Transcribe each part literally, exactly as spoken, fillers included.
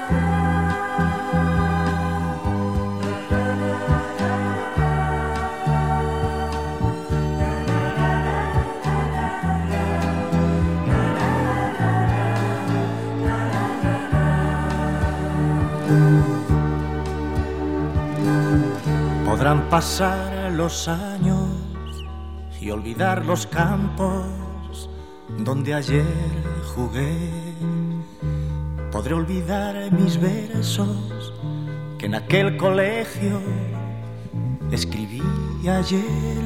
Podrán pasar los años y olvidar los campos donde ayer jugué. Podré olvidar mis versos que en aquel colegio escribí ayer.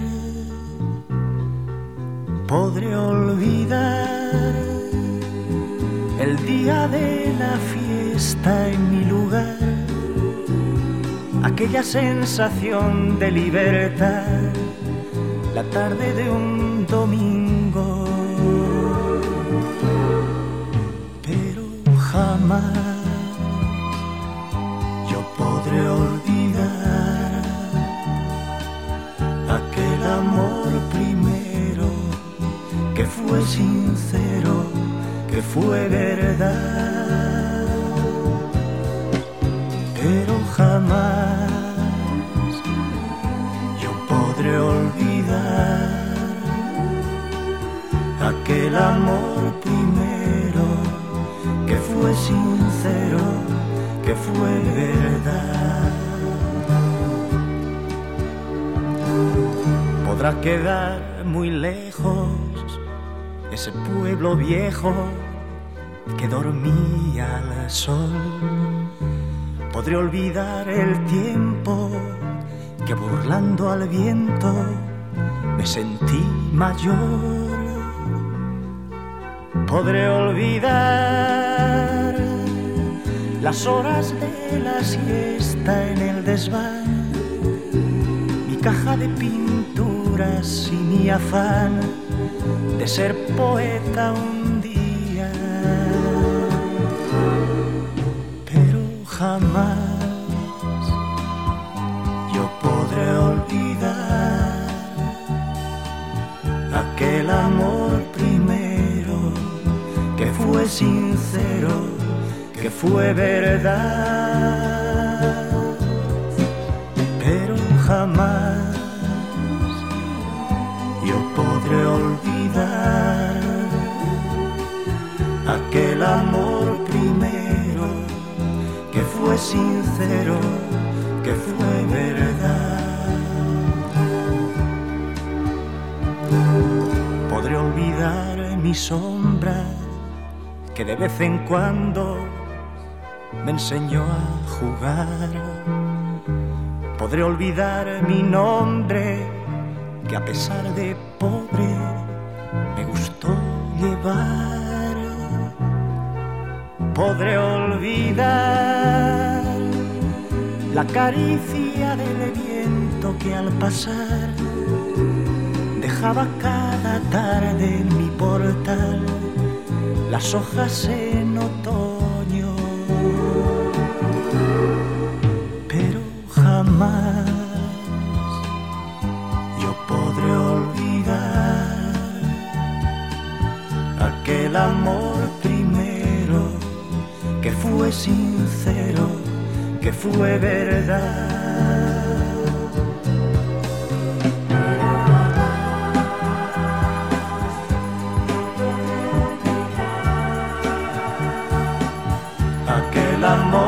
Podré olvidar el día de la fiesta en mi lugar, aquella sensación de libertad, la tarde de un domingo. Pero jamás yo podré olvidar aquel amor primero que fue sincero, que fue verdad. Pero jamás yo podré olvidar aquel amor primero que fue sincero, que fue verdad. Podrá quedar muy lejos ese pueblo viejo que dormía al sol. Podré olvidar el tiempo que burlando al viento me sentí mayor. Podré olvidar las horas de la siesta en el desván, mi caja de pinturas y mi afán de ser poeta un día. Pero jamás yo podré olvidar aquel amor primero que fue sincero, que fue verdad. Pero jamás yo podré olvidar aquel amor primero que fue sincero, que fue verdad. Podré olvidar mi sombra que de vez en cuando me enseñó a jugar. Podré olvidar mi nombre que a pesar de pobre me gustó llevar. Podré olvidar la caricia del viento que al pasar dejaba cada tarde en mi portal las hojas en otoño. Pero jamás yo podré olvidar aquel amor primero que fue sincero, que fue verdad. Aquel amor